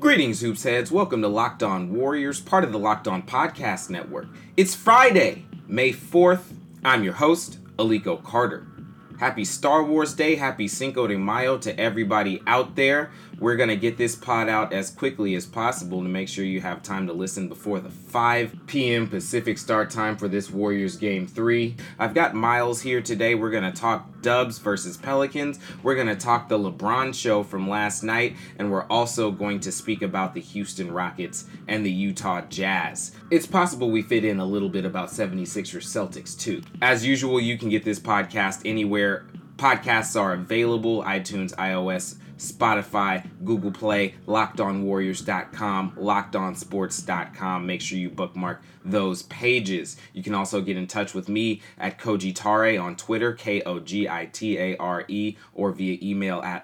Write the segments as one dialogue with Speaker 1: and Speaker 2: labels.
Speaker 1: Greetings, Hoops Heads. Welcome to Locked On Warriors, part of the Locked On Podcast Network. It's Friday, May 4th. I'm your host, Aliko Carter. Happy Star Wars Day, happy Cinco de Mayo to everybody out there. We're going to get this pod out as quickly as possible to make sure you have time to listen before the 5 p.m. Pacific start time for this Warriors Game 3. I've got Miles here today. We're going to talk Dubs versus Pelicans. We're going to talk the LeBron show from last night. And we're also going to speak about the Houston Rockets and the Utah Jazz. It's possible we fit in a little bit about 76ers Celtics too. As usual, you can get this podcast anywhere podcasts are available: iTunes, iOS, Spotify, Google Play, LockedOnWarriors.com, LockedOnSports.com. Make sure you bookmark those pages. You can also get in touch with me at Kogitare on Twitter, Kogitare, or via email at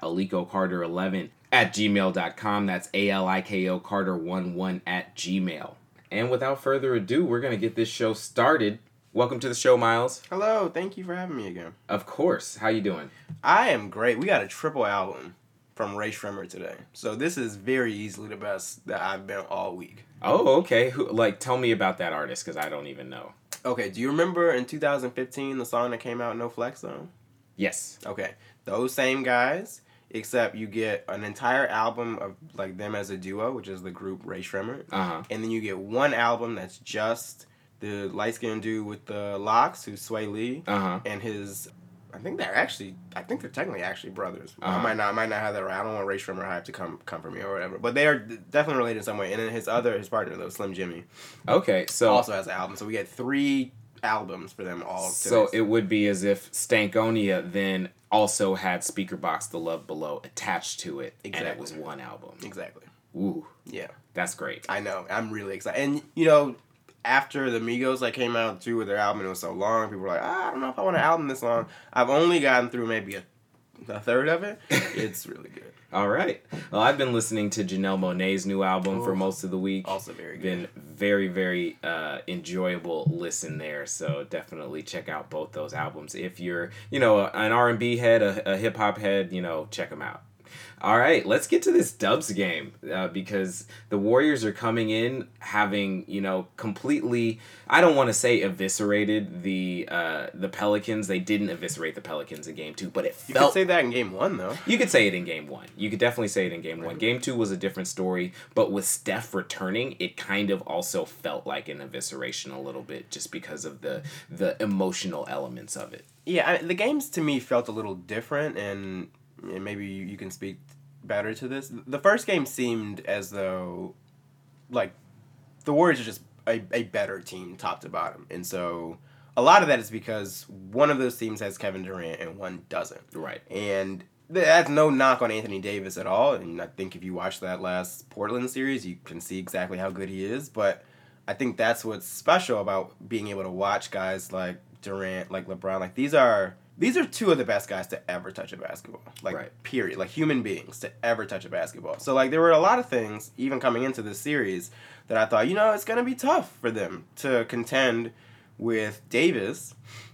Speaker 1: alikocarter11@gmail.com. That's ALIKO Carter11 at Gmail. And without further ado, we're going to get this show started. Welcome to the show, Miles.
Speaker 2: Hello, thank you for having me again.
Speaker 1: Of course. How you doing?
Speaker 2: I am great. We got a triple album from Rae Sremmurd today. So this is very easily the best that I've been all week.
Speaker 1: Oh, okay. Tell me about that artist, because I don't even know.
Speaker 2: Okay, do you remember in 2015 the song that came out, No Flex Zone?
Speaker 1: Yes.
Speaker 2: Okay, those same guys, except you get an entire album of like them as a duo, which is the group Rae Sremmurd.
Speaker 1: Uh-huh.
Speaker 2: And then you get one album that's just the light-skinned dude with the locks, who's Sway Lee, and his, I think they're technically actually brothers. I might not have that right. I don't want Rae Sremmurd hype to come for me or whatever. But they are definitely related in some way. And then his partner, though, Slim Jimmy,
Speaker 1: okay, so
Speaker 2: also has an album. So we get 3 albums for them all.
Speaker 1: So it would be as if Stankonia then also had Speakerboxxx The Love Below attached to it,
Speaker 2: exactly.
Speaker 1: And it was one album.
Speaker 2: Exactly.
Speaker 1: Ooh.
Speaker 2: Yeah.
Speaker 1: That's great.
Speaker 2: I know. I'm really excited. And, you know, after the Migos came out too with their album, it was so long, people were like, I don't know if I want an album this long. I've only gotten through maybe a third of it. It's really good.
Speaker 1: All right. Well, I've been listening to Janelle Monáe's new album for most of the week.
Speaker 2: Also very good.
Speaker 1: Been very, very enjoyable listen there. So definitely check out both those albums. If you're, an R&B head, a hip-hop head, check them out. All right, let's get to this Dubs game because the Warriors are coming in having, completely, I don't want to say eviscerated the Pelicans. They didn't eviscerate the Pelicans in Game 2, but it felt...
Speaker 2: You could say that in Game 1, though.
Speaker 1: You could say it in Game 1. You could definitely say it in Game 1. Game 2 was a different story, but with Steph returning, it kind of also felt like an evisceration a little bit just because of the emotional elements of it.
Speaker 2: Yeah, the games to me felt a little different, and maybe you can speak better to this. The first game seemed as though, like, the Warriors are just a better team top to bottom. And so a lot of that is because one of those teams has Kevin Durant and one doesn't.
Speaker 1: Right.
Speaker 2: And that's no knock on Anthony Davis at all. And I think if you watch that last Portland series, you can see exactly how good he is. But I think that's what's special about being able to watch guys like Durant, like LeBron. Like, these are 2 of the best guys to ever touch a basketball. Like, right. Period. Like, human beings to ever touch a basketball. So, like, there were a lot of things, even coming into this series, that I thought, it's going to be tough for them to contend with Davis.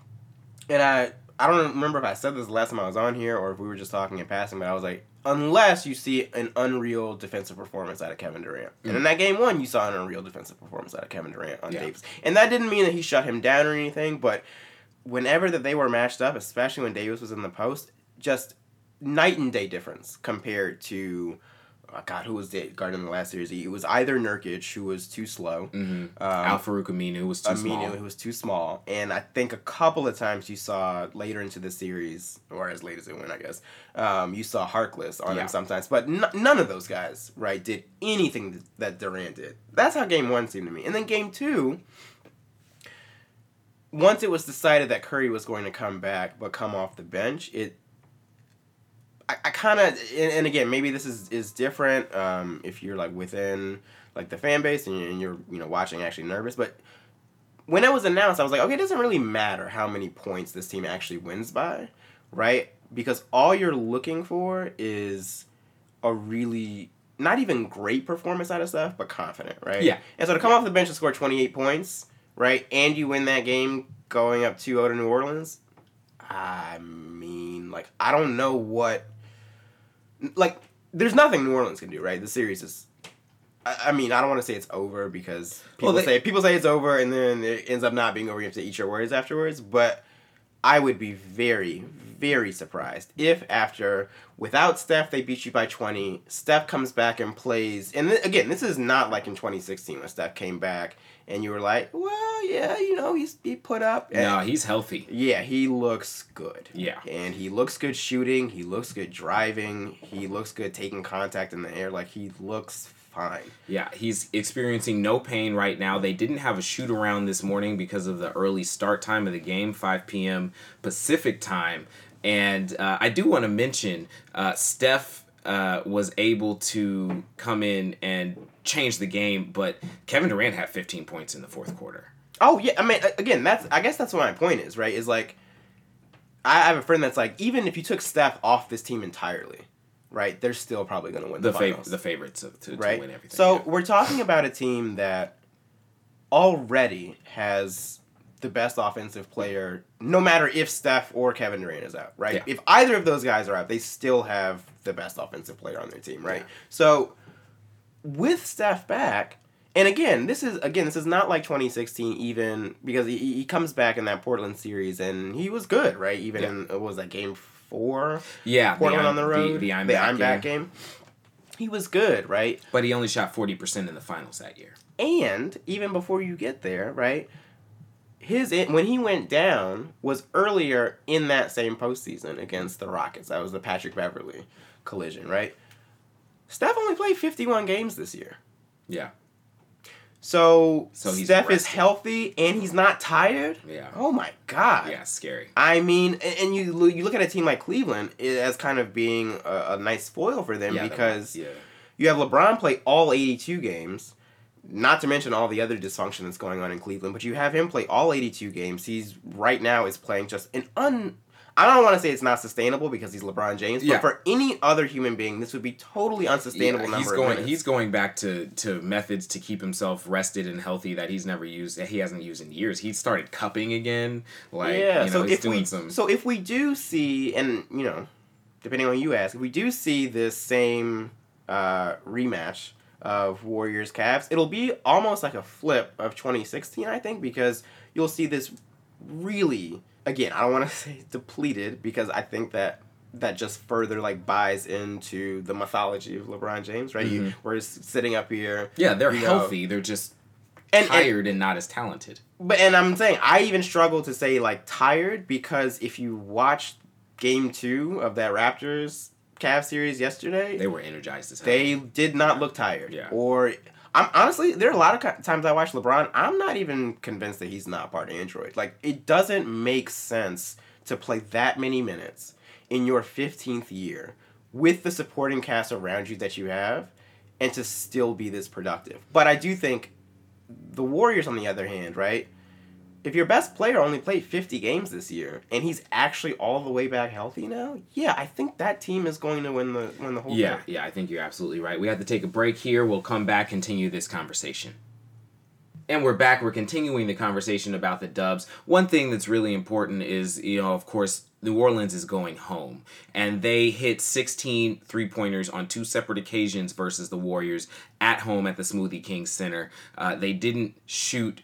Speaker 2: And I don't remember if I said this the last time I was on here or if we were just talking in passing, but I was like, unless you see an unreal defensive performance out of Kevin Durant. Mm-hmm. And in that Game 1, you saw an unreal defensive performance out of Kevin Durant on Davis. And that didn't mean that he shut him down or anything, but whenever that they were matched up, especially when Davis was in the post, just night and day difference compared to, who was the guard in the last series? It was either Nurkic, who was too slow.
Speaker 1: Mm-hmm. Al-Farouq Aminu, who was too small.
Speaker 2: Who was too small. And I think a couple of times you saw later into the series, or as late as it went, I guess, you saw Harkless on him sometimes. But none of those guys, right, did anything that Durant did. That's how Game 1 seemed to me. And then Game 2... once it was decided that Curry was going to come back but come off the bench, I kind of, and again, maybe this is different if you're like within like the fan base and you're watching actually nervous, but when it was announced, I was like, okay, it doesn't really matter how many points this team actually wins by, right? Because all you're looking for is a really not even great performance out of stuff, but confident, right?
Speaker 1: Yeah.
Speaker 2: And so to come off the bench and score 28 points, right, and you win that game going up 2-0 to New Orleans, I mean, like, I don't know what... Like, there's nothing New Orleans can do, right? The series is I mean, I don't want to say it's over because
Speaker 1: Well,
Speaker 2: people say it's over and then it ends up not being over. You have to eat your words afterwards. But I would be very, very surprised if without Steph, they beat you by 20. Steph comes back and plays. And again, this is not like in 2016 when Steph came back and you were like, well, yeah, he put up.
Speaker 1: No, he's healthy.
Speaker 2: Yeah, he looks good.
Speaker 1: Yeah.
Speaker 2: And he looks good shooting. He looks good driving. He looks good taking contact in the air. Like, he looks fine.
Speaker 1: Yeah, he's experiencing no pain right now. They didn't have a shoot around this morning because of the early start time of the game, 5 p.m. Pacific time. And I do want to mention Steph was able to come in and change the game, but Kevin Durant had 15 points in the fourth quarter.
Speaker 2: Oh, yeah. I mean, again, I guess that's what my point is, right? Is like, I have a friend that's like, even if you took Steph off this team entirely, right, they're still probably going to win the finals.
Speaker 1: The favorites to
Speaker 2: right?
Speaker 1: win everything.
Speaker 2: So
Speaker 1: yeah.
Speaker 2: We're talking about a team that already has the best offensive player, no matter if Steph or Kevin Durant is out, right?
Speaker 1: Yeah.
Speaker 2: If either of those guys are out, they still have the best offensive player on their team, right?
Speaker 1: Yeah.
Speaker 2: So with Steph back, and again, this is not like 2016 even, because he comes back in that Portland series and he was good, right? Even in, what was that, game 4?
Speaker 1: Yeah,
Speaker 2: Portland on the road,
Speaker 1: the I'm
Speaker 2: back game. He was good, right?
Speaker 1: But he only shot 40% in the finals that year.
Speaker 2: And even before you get there, right, when he went down was earlier in that same postseason against the Rockets. That was the Patrick Beverley collision, right? Steph only played 51 games this year.
Speaker 1: Yeah.
Speaker 2: So
Speaker 1: he's
Speaker 2: Steph is
Speaker 1: rested.
Speaker 2: healthy and he's not tired?
Speaker 1: Yeah.
Speaker 2: Oh my God.
Speaker 1: Yeah, scary.
Speaker 2: I mean, and you look at a team like Cleveland as kind of being a nice spoil for them because you have LeBron play all 82 games, not to mention all the other dysfunction that's going on in Cleveland, but you have him play all 82 games. He's right now is playing just I don't want to say it's not sustainable because he's LeBron James, but for any other human being, this would be totally unsustainable number of minutes.
Speaker 1: He's going back to methods to keep himself rested and healthy that he's never used, that he hasn't used in years. He started cupping again.
Speaker 2: So if we do see, and depending on who you ask, if we do see this same rematch of Warriors Cavs, it'll be almost like a flip of 2016, I think, because you'll see this really, again, I don't want to say depleted, because I think that just further buys into the mythology of LeBron James, right?
Speaker 1: Mm-hmm.
Speaker 2: We're sitting up here.
Speaker 1: Yeah, they're healthy. They're just tired and not as talented.
Speaker 2: And I'm saying, I even struggle to say tired, because if you watch Game 2 of that Raptors Cavs series yesterday,
Speaker 1: they were energized as hell.
Speaker 2: They did not look tired.
Speaker 1: Yeah.
Speaker 2: Or I'm honestly, there are a lot of times I watch LeBron, I'm not even convinced that he's not part of Android. It doesn't make sense to play that many minutes in your 15th year with the supporting cast around you that you have and to still be this productive. But I do think the Warriors, on the other hand, right? If your best player only played 50 games this year and he's actually all the way back healthy now, yeah, I think that team is going to win the whole thing.
Speaker 1: Yeah, I think you're absolutely right. We have to take a break here. We'll come back, continue this conversation. And we're back. We're continuing the conversation about the Dubs. One thing that's really important is, of course, New Orleans is going home. And they hit 16 three-pointers on 2 separate occasions versus the Warriors at home at the Smoothie King Center. They didn't shoot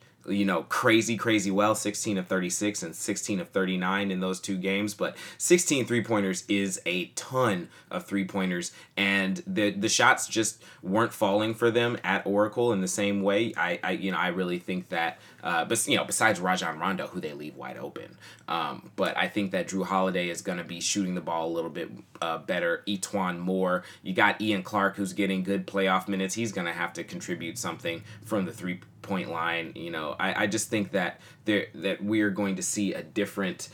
Speaker 1: crazy well, 16 of 36 and 16 of 39 in those 2 games, but 16 three-pointers is a ton of three-pointers, and the shots just weren't falling for them at Oracle in the same way. I really think that, besides Rajon Rondo, who they leave wide open, but I think that Drew Holiday is going to be shooting the ball a little bit better. E'Twaun Moore, you got Ian Clark, who's getting good playoff minutes. He's going to have to contribute something from the three-point line. I just think that we are going to see a different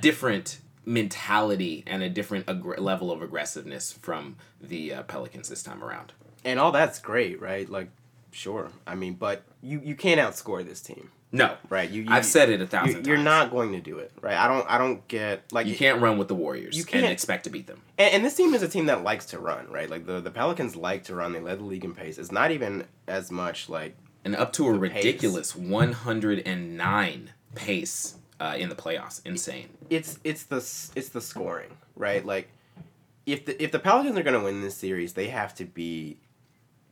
Speaker 1: mentality and a different level of aggressiveness from the Pelicans this time around.
Speaker 2: And all that's great, right? Sure. I mean, but you can't outscore this team.
Speaker 1: No.
Speaker 2: Right.
Speaker 1: I've said it 1,000 times.
Speaker 2: You're not going to do it, right? I don't get
Speaker 1: you can't run with the Warriors and expect to beat them.
Speaker 2: And this team is a team that likes to run, right? The Pelicans like to run. They led the league in pace. It's not even as much
Speaker 1: and up to a ridiculous 109 pace in the playoffs. Insane.
Speaker 2: It's the scoring, right? If the Pelicans are going to win this series, they have to be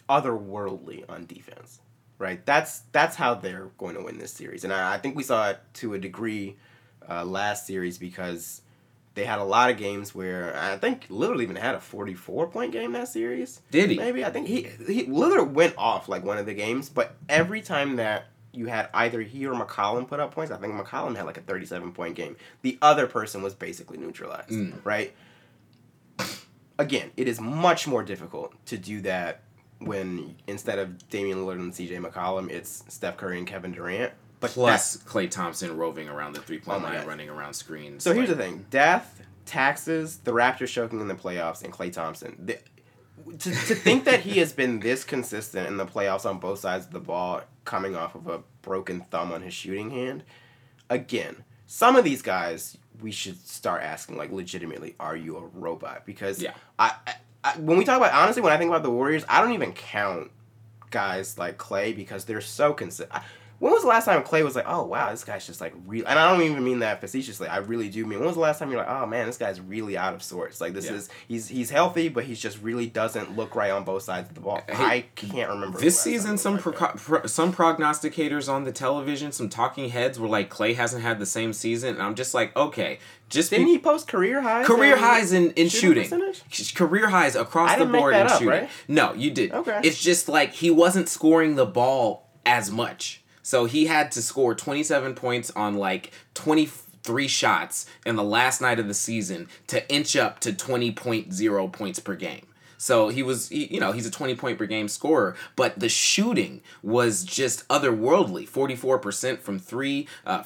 Speaker 2: otherworldly on defense, right? That's how they're going to win this series. And I think we saw it to a degree last series because they had a lot of games where I think Lillard even had a 44-point game that series.
Speaker 1: Did he?
Speaker 2: Maybe. I think he Lillard went off like one of the games, but every time that you had either he or McCollum put up points, I think McCollum had like a 37-point game. The other person was basically neutralized, right? Again, it is much more difficult to do that when instead of Damian Lillard and CJ McCollum, it's Steph Curry and Kevin Durant. But
Speaker 1: plus Klay Thompson roving around the three-point line, running around screens.
Speaker 2: So here's the thing. Death, taxes, the Raptors choking in the playoffs, and Klay Thompson. To think that he has been this consistent in the playoffs on both sides of the ball, coming off of a broken thumb on his shooting hand, again, some of these guys, we should start asking, like, legitimately, are you a robot? Because I when we talk about, honestly, when I think about the Warriors, I don't even count guys like Klay because they're so consistent. When was the last time Klay was like, oh, wow, this guy's just like real? And I don't even mean that facetiously. I really do mean, when was the last time you're like, oh, man, this guy's really out of sorts? Like, this is, he's healthy, but he just really doesn't look right on both sides of the ball. I can't remember.
Speaker 1: This season, some prognosticators on the television, some talking heads were like, Klay hasn't had the same season. And I'm just like, okay.
Speaker 2: Didn't he post career highs?
Speaker 1: Career highs in shooting. Career highs across the board in shooting. Right? No, you did.
Speaker 2: Okay.
Speaker 1: It's just like he wasn't scoring the ball as much. So he had to score 27 points on like 23 shots in the last night of the season to inch up to 20.0 points per game. So he's a 20-point per game scorer, but the shooting was just otherworldly. 44% from three,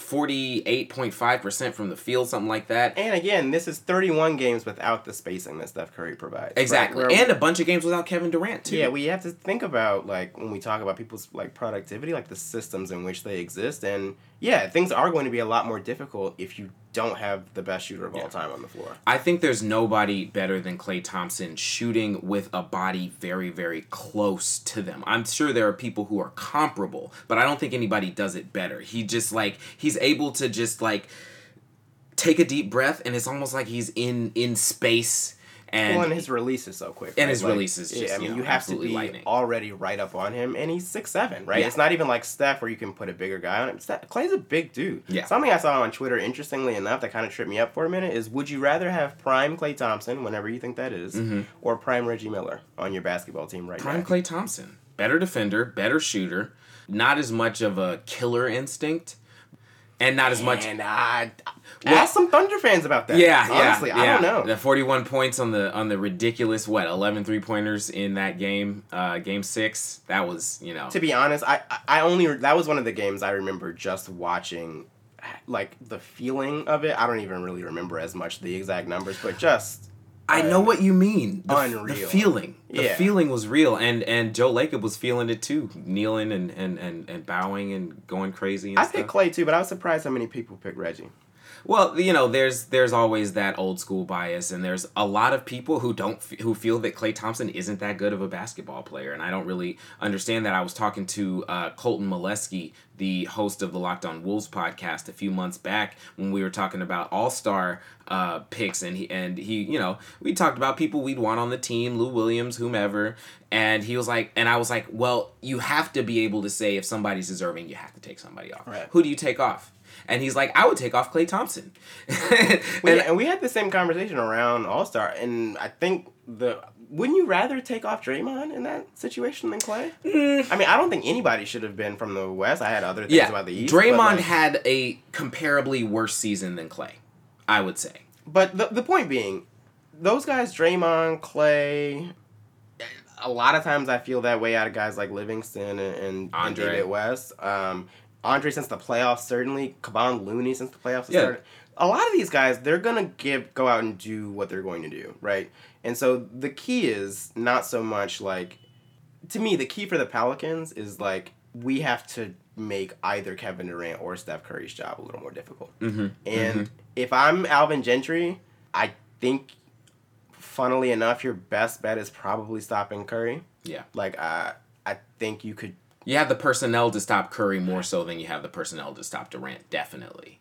Speaker 1: 48.5% from the field, something like that.
Speaker 2: And again, this is 31 games without the spacing that Steph Curry provides.
Speaker 1: Exactly. Right? And a bunch of games without Kevin Durant, too.
Speaker 2: Yeah, we have to think about, like, when we talk about people's, like, productivity, like, the systems in which they exist. And, yeah, things are going to be a lot more difficult if you don't have the best shooter of all time on the floor.
Speaker 1: I think there's nobody better than Klay Thompson shooting with a body very, very close to them. I'm sure there are people who are comparable, but I don't think anybody does it better. He just, like, he's able to just, like, take a deep breath, and it's almost like he's in space.
Speaker 2: And his release is so quick.
Speaker 1: And his release is just,
Speaker 2: you have to be
Speaker 1: lightning.
Speaker 2: Already right up on him, and he's 6'7", right?
Speaker 1: Yeah.
Speaker 2: It's not even like Steph where you can put a bigger guy on him. Klay's a big dude.
Speaker 1: Yeah.
Speaker 2: Something I saw on Twitter, interestingly enough, that kind of tripped me up for a minute is, would you rather have prime Klay Thompson, whenever you think that is, or prime Reggie Miller on your basketball team now?
Speaker 1: Prime Klay Thompson. Better defender, better shooter, not as much of a killer instinct. And not as much.
Speaker 2: And ask some Thunder fans about that.
Speaker 1: Yeah,
Speaker 2: honestly, I don't know.
Speaker 1: The 41 points on the ridiculous 11 3-pointers in that game, game 6. That was,
Speaker 2: To be honest, that was one of the games I remember just watching, like the feeling of it. I don't even really remember as much the exact numbers, but just.
Speaker 1: I know what you mean.
Speaker 2: Unreal.
Speaker 1: The feeling. The feeling was real. And Joe Lacob was feeling it too. Kneeling and bowing and going crazy and
Speaker 2: I picked Klay too, but I was surprised how many people picked Reggie.
Speaker 1: Well, there's always that old school bias, and there's a lot of people who who feel that Klay Thompson isn't that good of a basketball player, and I don't really understand that. I was talking to Colton Molesky, the host of the Locked On Wolves podcast, a few months back when we were talking about All-Star picks, and he we talked about people we'd want on the team, Lou Williams, whomever, and he was like, and I was like, well, you have to be able to say if somebody's deserving, you have to take somebody off.
Speaker 2: Right.
Speaker 1: Who do you take off? And he's like, I would take off Klay Thompson.
Speaker 2: and we had the same conversation around All-Star, and I think wouldn't you rather take off Draymond in that situation than Klay? I mean, I don't think anybody should have been from the West. I had other things about the East.
Speaker 1: Draymond had a comparably worse season than Klay, I would say.
Speaker 2: But the point being, those guys, Draymond, Klay, a lot of times I feel that way out of guys like Livingston and David West. Andre since the playoffs, certainly. Kevon Looney since the playoffs started. A lot of these guys, they're going to go out and do what they're going to do, right? And so the key is not so much like, to me, the key for the Pelicans is like, we have to make either Kevin Durant or Steph Curry's job a little more difficult. And if I'm Alvin Gentry, I think, funnily enough, your best bet is probably stopping Curry.
Speaker 1: Yeah.
Speaker 2: Like, I think you could.
Speaker 1: You have the personnel to stop Curry more so than you have the personnel to stop Durant, definitely.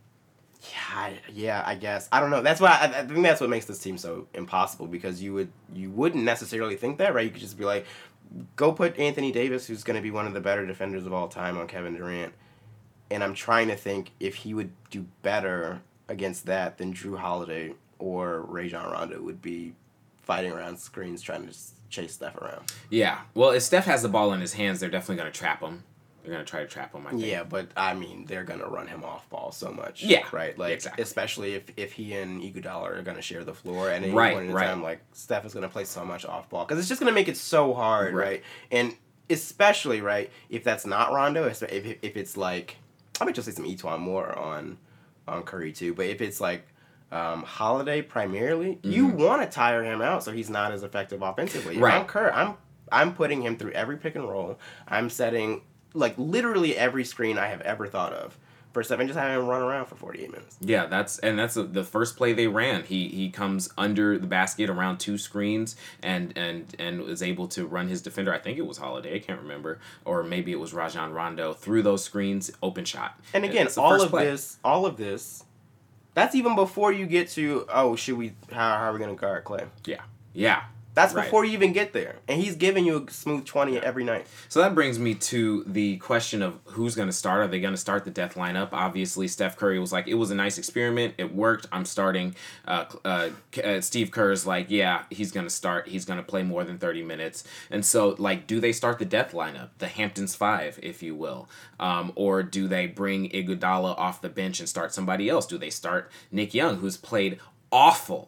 Speaker 2: Yeah, I guess. I don't know. That's why I think that's what makes this team so impossible, because you wouldn't necessarily think that, right? You could just be like, go put Anthony Davis, who's going to be one of the better defenders of all time, on Kevin Durant. And I'm trying to think if he would do better against that than Drew Holiday or Rajon Rondo would be fighting around screens trying to chase Steph around.
Speaker 1: Yeah. Well, if Steph has the ball in his hands, they're definitely going to trap him. They're going to try to trap him, I think.
Speaker 2: Yeah, but, I mean, they're going to run him off ball so much.
Speaker 1: Yeah.
Speaker 2: Right? Like,
Speaker 1: exactly.
Speaker 2: Especially if he and Iguodala are going to share the floor. And at any
Speaker 1: Right,
Speaker 2: point in
Speaker 1: right.
Speaker 2: time, like, Steph is going to play so much off ball. Because it's just going to make it so hard, right? And especially, right, if that's not Rondo, if it's like, I might just say some Etuan Moore on Curry, too. But if it's like Holiday primarily, you want to tire him out so he's not as effective offensively. If I'm Curry, I'm putting him through every pick and roll. I'm setting, like, literally every screen I have ever thought of for Steph and just having him run around for 48 minutes.
Speaker 1: Yeah, that's the first play they ran. He comes under the basket around 2 screens and was able to run his defender. I think it was Holiday. I can't remember, or maybe it was Rajon Rondo through those screens, open shot.
Speaker 2: And again, all of this, that's even before you get to how are we going to guard Clay?
Speaker 1: Yeah.
Speaker 2: That's before you even get there. And he's giving you a smooth 20 every night.
Speaker 1: So that brings me to the question of who's going to start. Are they going to start the death lineup? Obviously, Steph Curry was like, it was a nice experiment. It worked. I'm starting. Steve Kerr's like, yeah, he's going to start. He's going to play more than 30 minutes. And so, like, do they start the death lineup? The Hamptons 5, if you will. Or do they bring Iguodala off the bench and start somebody else? Do they start Nick Young, who's played awful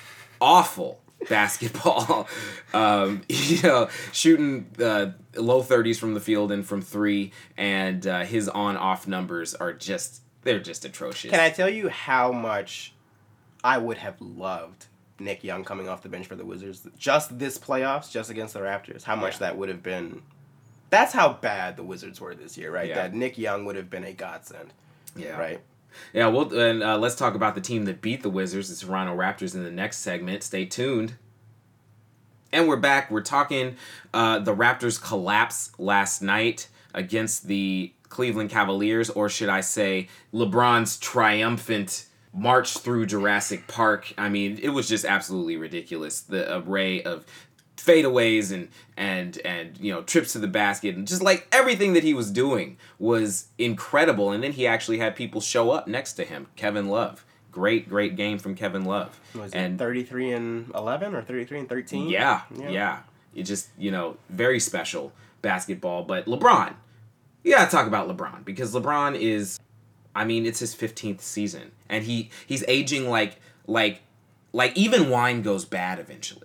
Speaker 1: basketball, shooting low 30s from the field and from 3, and his on-off numbers are they're just atrocious.
Speaker 2: Can I tell you how much I would have loved Nick Young coming off the bench for the Wizards? Just this playoffs, just against the Raptors, how much that would have been. That's how bad the Wizards were this year, right? Yeah. That Nick Young would have been a godsend.
Speaker 1: Yeah.
Speaker 2: Right?
Speaker 1: Yeah, well, and let's talk about the team that beat the Wizards, the Toronto Raptors, in the next segment. Stay tuned. And we're back. We're talking the Raptors' collapse last night against the Cleveland Cavaliers, or should I say LeBron's triumphant march through Jurassic Park. I mean, it was just absolutely ridiculous. The array of fadeaways and trips to the basket, and just like everything that he was doing was incredible. And then he actually had people show up next to him. Kevin Love, great game from Kevin Love.
Speaker 2: Was it 33-11 or 33-13?
Speaker 1: Yeah. It just very special basketball. But LeBron, you gotta talk about LeBron, because LeBron is, I mean, it's his 15th season, and he's aging like even wine goes bad eventually.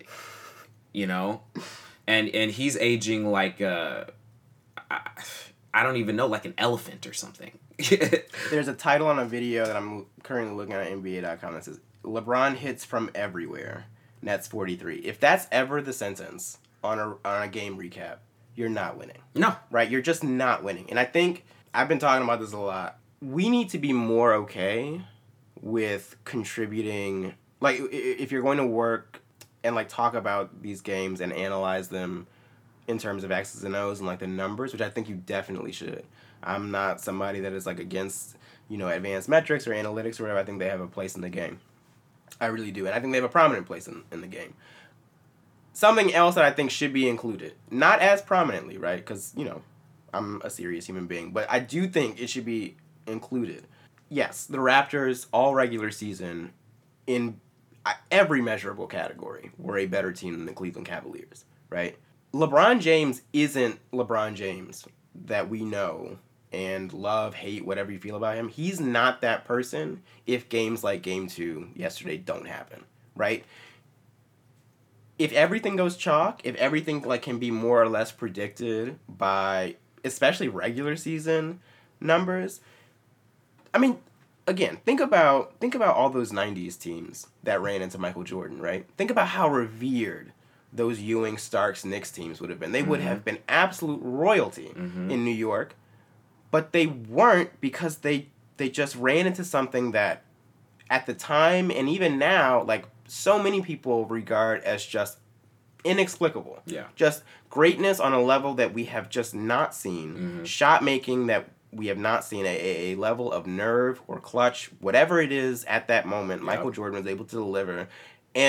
Speaker 1: And he's aging like I don't even know, like an elephant or something.
Speaker 2: There's a title on a video that I'm currently looking at NBA.com that says, LeBron hits from everywhere, Nets 43. If that's ever the sentence on a game recap, you're not winning.
Speaker 1: No.
Speaker 2: Right? You're just not winning. And I think, I've been talking about this a lot, we need to be more okay with contributing, like, if you're going to work and like talk about these games and analyze them in terms of X's and O's and like the numbers, which I think you definitely should. I'm not somebody that is like against, advanced metrics or analytics or whatever. I think they have a place in the game. I really do. And I think they have a prominent place in the game. Something else that I think should be included, not as prominently, right? Because, I'm a serious human being, but I do think it should be included. Yes, the Raptors, all regular season, in every measurable category, were a better team than the Cleveland Cavaliers, right? LeBron James isn't LeBron James that we know and love, hate, whatever you feel about him. He's not that person if games like Game 2 yesterday don't happen, right? If everything goes chalk, if everything like can be more or less predicted by especially regular season numbers, I mean, again, think about all those 90s teams that ran into Michael Jordan, right? Think about how revered those Ewing, Starks, Knicks teams would have been. They would have been absolute royalty in New York, but they weren't, because they just ran into something that at the time and even now, like, so many people regard as just inexplicable.
Speaker 1: Yeah.
Speaker 2: Just greatness on a level that we have just not seen. Shot making that we have not seen, a level of nerve or clutch, whatever it is at that moment, Michael Jordan was able to deliver. And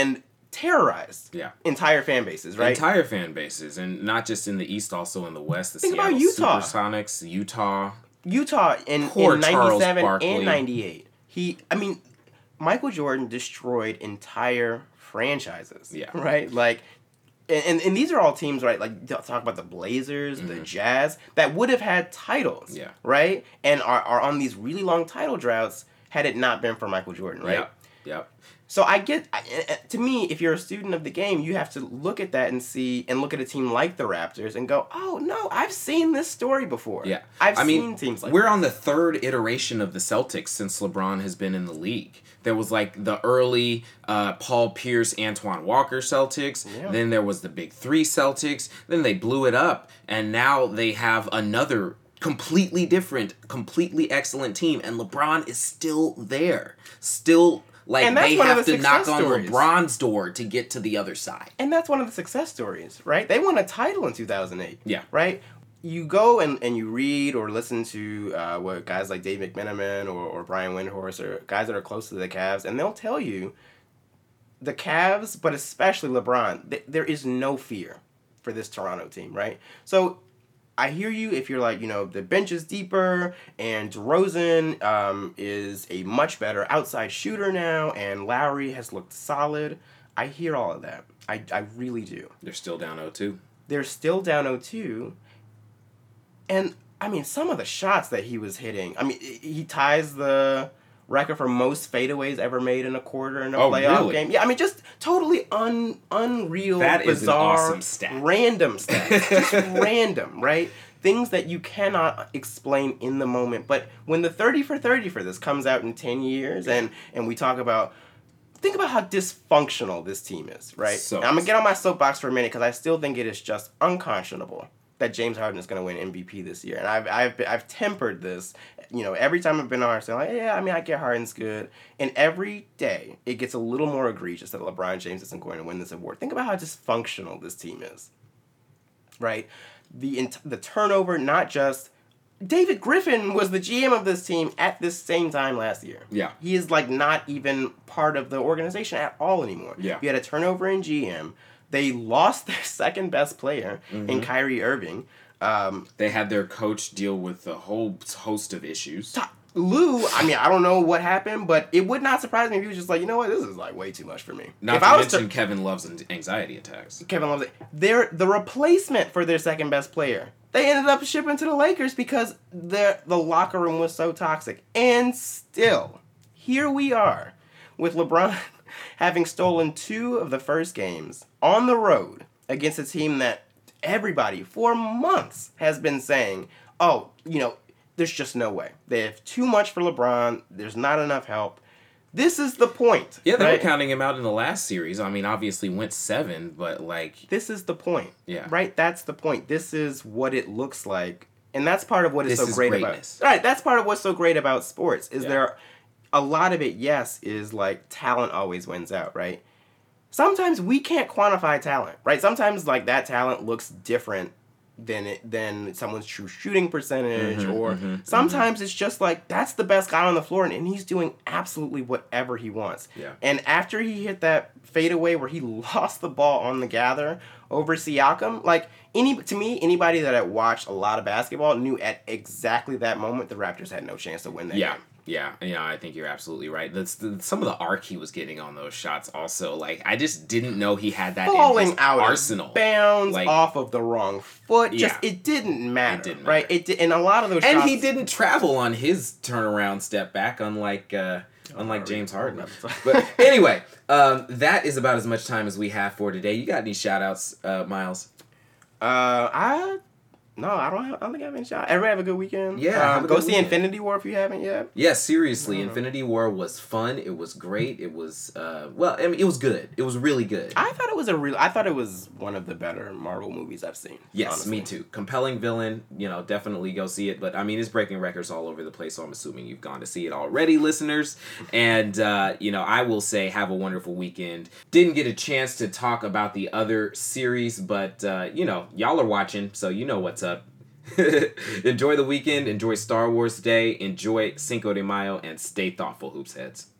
Speaker 2: terrorized
Speaker 1: Yeah.
Speaker 2: entire fan bases, right?
Speaker 1: Entire fan bases, and not just in the East, also in the West. The
Speaker 2: Think
Speaker 1: Seattle
Speaker 2: about Utah.
Speaker 1: Supersonics, Utah.
Speaker 2: Utah in
Speaker 1: Poor Charles
Speaker 2: 97
Speaker 1: Barkley.
Speaker 2: and 98. Michael Jordan destroyed entire franchises.
Speaker 1: Yeah.
Speaker 2: Right? Like, and these are all teams, right? Like, talk about the Blazers, the Jazz, that would have had titles.
Speaker 1: Yeah.
Speaker 2: Right? And are on these really long title droughts had it not been for Michael Jordan, right?
Speaker 1: Yep.
Speaker 2: So to me, if you're a student of the game, you have to look at that and look at a team like the Raptors and go, oh no, I've seen this story before.
Speaker 1: Yeah.
Speaker 2: I've seen teams like
Speaker 1: we're on the third iteration of the Celtics since LeBron has been in the league. There was like the early Paul Pierce, Antoine Walker Celtics.
Speaker 2: Yeah.
Speaker 1: Then there was the Big Three Celtics. Then they blew it up. And now they have another completely different, completely excellent team. And LeBron is still there. Still... Like, they have to knock on LeBron's door to get to the other side.
Speaker 2: And that's one of the success stories, right? They won a title in 2008.
Speaker 1: Yeah.
Speaker 2: Right? You go and you read or listen to what guys like Dave McMenamin or Brian Windhorst or guys that are close to the Cavs, and they'll tell you the Cavs, but especially LeBron, there is no fear for this Toronto team, right? So I hear you if you're like, the bench is deeper and DeRozan is a much better outside shooter now and Lowry has looked solid. I hear all of that. I really do.
Speaker 1: They're still down 0-2.
Speaker 2: They're still down 0-2. And, some of the shots that he was hitting, he ties the record for most fadeaways ever made in a quarter in a playoff game. Yeah, just totally unreal,
Speaker 1: that
Speaker 2: bizarre,
Speaker 1: is an awesome stat.
Speaker 2: Random stats. Just random, right? Things that you cannot explain in the moment. But when the 30 for 30 for this comes out in 10 years and we talk about, think about how dysfunctional this team is, right?
Speaker 1: So,
Speaker 2: and I'm going to get on my soapbox for a minute because I still think it is just unconscionable that James Harden is going to win MVP this year. And I've tempered this, every time I've been on, I'm saying, like, yeah, I get Harden's good. And every day, it gets a little more egregious that LeBron James isn't going to win this award. Think about how dysfunctional this team is, right? The turnover, not just... David Griffin was the GM of this team at this same time last year.
Speaker 1: Yeah.
Speaker 2: He is, not even part of the organization at all anymore.
Speaker 1: Yeah.
Speaker 2: You had a turnover in GM. They lost their second best player in Kyrie Irving.
Speaker 1: They had their coach deal with a whole host of issues.
Speaker 2: Lou, I don't know what happened, but it would not surprise me if he was just like, you know what, this is way too much for me.
Speaker 1: Not to mention Kevin Love's anxiety attacks.
Speaker 2: Kevin Love's they're the replacement for their second best player. They ended up shipping to the Lakers because the locker room was so toxic. And still, here we are with LeBron having stolen 2 of the first games on the road against a team that everybody for months has been saying, there's just no way. They have too much for LeBron. There's not enough help. This is the point.
Speaker 1: Yeah, they were counting him out in the last series. Obviously went 7, but
Speaker 2: This is the point.
Speaker 1: Yeah.
Speaker 2: Right? That's the point. This is what it looks like. And that's part of what is so great
Speaker 1: greatness.
Speaker 2: about... Right, that's part of what's so great about sports. There... A lot of it, yes, is talent always wins out, right? Sometimes we can't quantify talent, right? Sometimes that talent looks different than someone's true shooting percentage, sometimes it's just that's the best guy on the floor, and he's doing absolutely whatever he wants.
Speaker 1: Yeah.
Speaker 2: And after he hit that fadeaway where he lost the ball on the gather over Siakam, anybody that had watched a lot of basketball knew at exactly that moment the Raptors had no chance to win that game.
Speaker 1: Yeah, I think you're absolutely right. Some of the arc he was getting on those shots also, I just didn't know he had that
Speaker 2: falling
Speaker 1: in his
Speaker 2: out
Speaker 1: arsenal.
Speaker 2: Of bounds, off of the wrong foot. It didn't matter. Right? And a lot of those shots...
Speaker 1: he didn't travel on his turnaround step back, unlike James Harden. But anyway, that is about as much time as we have for today. You got any shout-outs, Miles?
Speaker 2: No, I don't think I have any shot. Everybody have a good weekend.
Speaker 1: Yeah,
Speaker 2: go see Infinity War if you haven't yet.
Speaker 1: Yeah, seriously, Infinity War was fun. It was great. It was it was good. It was really good.
Speaker 2: I thought it was one of the better Marvel movies I've seen.
Speaker 1: Yes,
Speaker 2: honestly.
Speaker 1: Me too. Compelling villain. Definitely go see it. But it's breaking records all over the place. So I'm assuming you've gone to see it already, listeners. And I will say have a wonderful weekend. Didn't get a chance to talk about the other series, but y'all are watching, so you know what's up. Enjoy the weekend, enjoy Star Wars Day, enjoy Cinco de Mayo, and stay thoughtful, Hoops Heads.